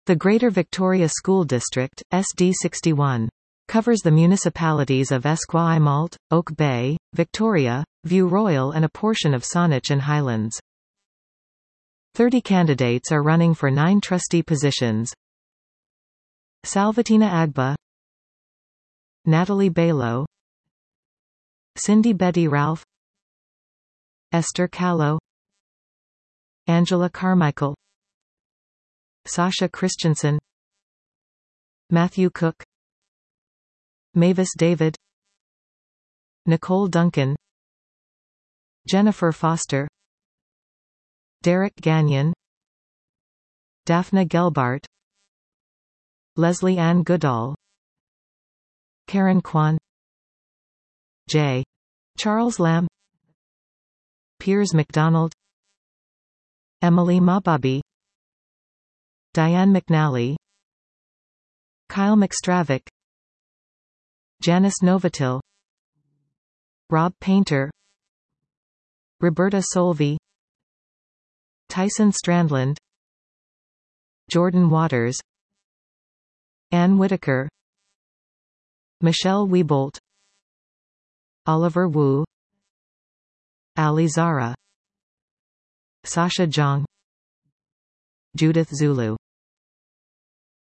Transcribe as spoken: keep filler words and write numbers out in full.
The Greater Victoria School District, S D sixty-one, covers the municipalities of Esquimalt, Oak Bay, Victoria, View Royal and a portion of Saanich and Highlands. thirty candidates are running for nine trustee positions. Salvatina Agba, Natalie Balo, Cindy Betty Ralph, Esther Callow, Angela Carmichael, Sasha Christensen, Matthew Cook, Mavis David, Nicole Duncan, Jennifer Foster, Derek Gagnon, Daphne Gelbart, Leslie Ann Goodall, Karen Kwan, J. Charles Lamb, Piers MacDonald, Emily Mababi, Diane McNally, Kyle McStravick, Janice Novotil, Rob Painter, Roberta Solvey, Tyson Strandland, Jordan Waters, Ann Whitaker, Michelle Wiebolt, Oliver Wu, Ali Zara, Sasha Zhang, Judith Zulu.